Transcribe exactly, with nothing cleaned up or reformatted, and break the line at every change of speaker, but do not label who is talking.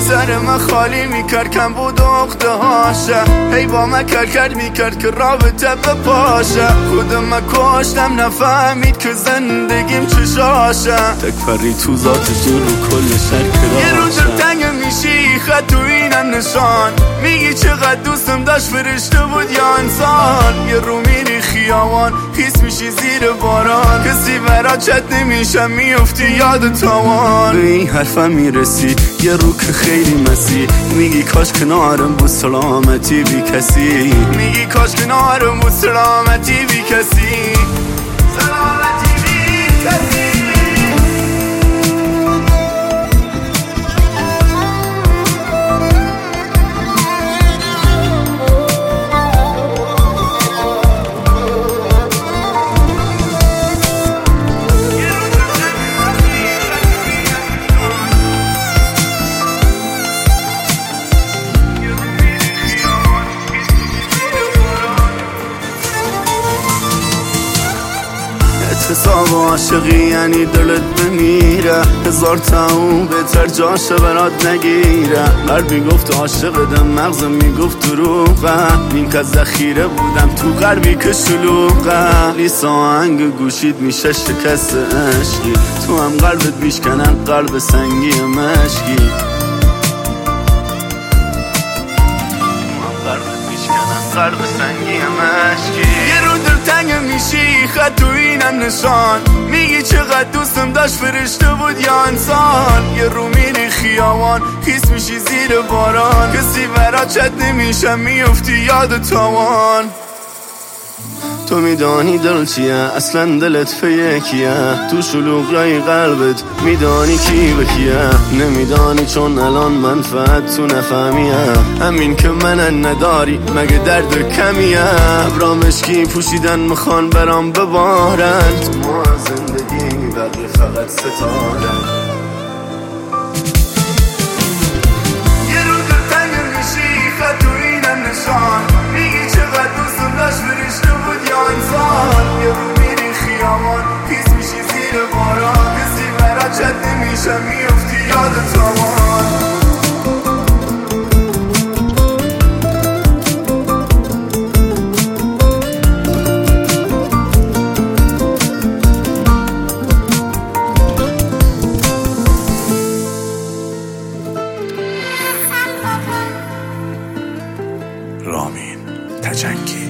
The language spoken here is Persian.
سر من خالی میکرد کم بود اخته هاشه، هی با من کل کرد میکرد که رابطه بپاشه. خودم من کشتم نفهمید که زندگیم چشاشه، تک پری تو ذاتش رو کل شکراشه. یه روز تنگ میشی خط تو اینم نشان، میگی چقدر دوستم داشت فرشته بود یا انسان. یه رو میری خیابان خیس میشی زیر باران، کسی برا چت نمیشه میفتی یاد تاوان. به این حرفم میرسی یه رو که خیلی مسی، میگی کاش کنارم بود سلامتی بی کسی، میگی کاش کنارم بود سلامتی بی کسی، سلامتی بی کسی. حساب عاشقی یعنی دلت بمیره، هزار تاون بهتر جاشه برات نگیره. قلب میگفت عاشقدم مغزم میگفت دروغه، این که ذخیره بودم تو قلبی که شلوغه. لیس آهنگ گوشید میشه شکست عشقی، تو هم قلبت میشکنن قلب سنگی مشکی، تو هم قلبت میشکنن قلب سنگی مشکی. یه رو دلتنگ میشی خط تو اینم نشان، میگی چقدر دوستم داشت فرشته بود یا انسان. یه رو میری خیابان خیس میشی زیر باران، کسی برا چت نمیشه میفتی یاد تاوان. تو میدانی دل چیه اصلا دلت فیه کیه، تو شلوغی قلبت میدانی کی به کیه. نمیدانی چون الان منفعت تو نفهمیه، همین که من نداری مگه درد کمیه. ابرا مشکی پوشیدن میخوان برام ببارن، تو ما زندگی بقیه فقط ستاره. یه روز تنگ میشی خط تو اینم نشان، میگی چقدر دوستم داشت فرشته بود یا انسان. یه رو میری خیابان خیس میشی زیر باران، کسی برا چت نمیشه میفتی یاد تاوان.
رامین تجنگی.